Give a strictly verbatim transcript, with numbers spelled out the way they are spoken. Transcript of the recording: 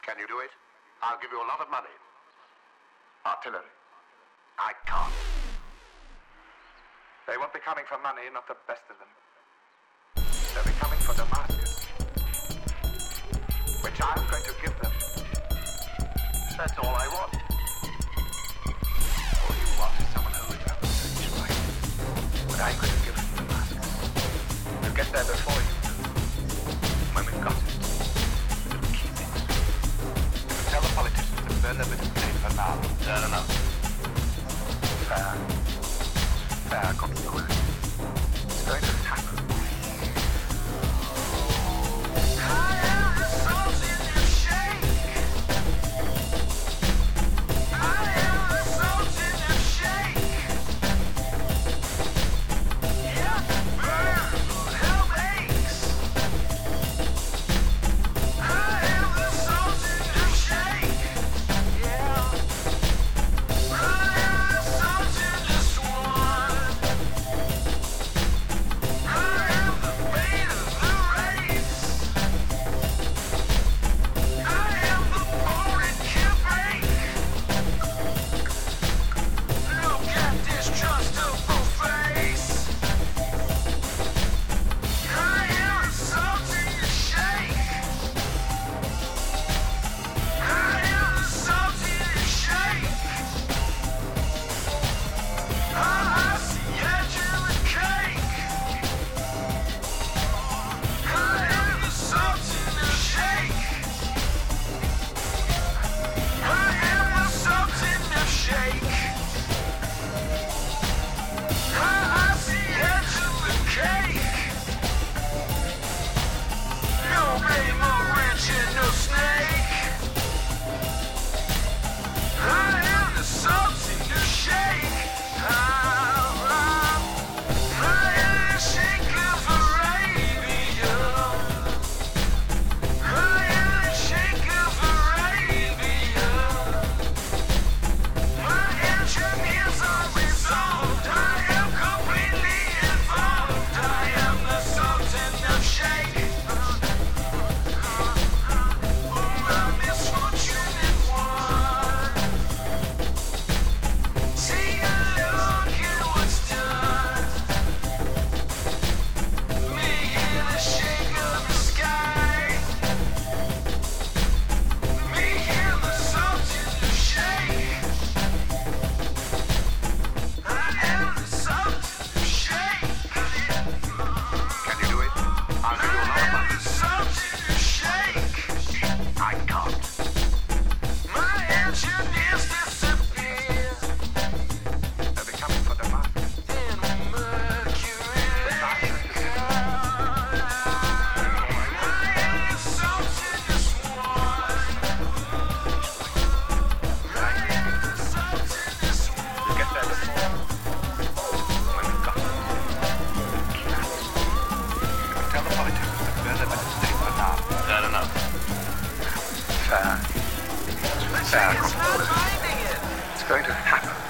Can you do it? I'll give you a lot of money. Artillery. I can't. They won't be coming for money, not the best of them. They'll be coming for Damascus, which I'm going to give them. That's all I want. All you want is someone who will have the stage right. But I'm going to give them Damascus. We'll get there before you do. When we've got it, we'll keep it. We'll tell the politicians to burn their bit of paper now. Fair enough. Fair. Fair, got the word. It's going to happen. Fair. Fair. It's going to happen.